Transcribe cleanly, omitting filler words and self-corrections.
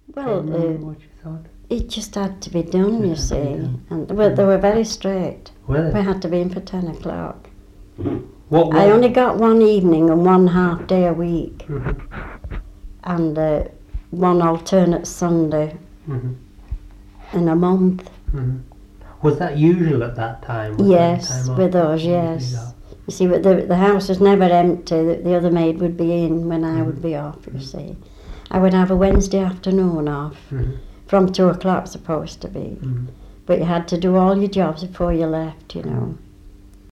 Well, what you thought? it just had to be done, you Just had to be see. done. And well, they were very strict. Were We they? had to be in for 10 o'clock. What? I only got one evening and one half day a week, Mhm. and one alternate Sunday Mhm. in a month. Mhm. Was that usual at that time? Was Yes, that the time with off? us, yes. Usually You see, but the house was never empty. The other maid would be in when I Mhm. would be off, you see. I would have a Wednesday afternoon off, Mhm. from 2 o'clock supposed to be. Mhm. But you had to do all your jobs before you left, you know.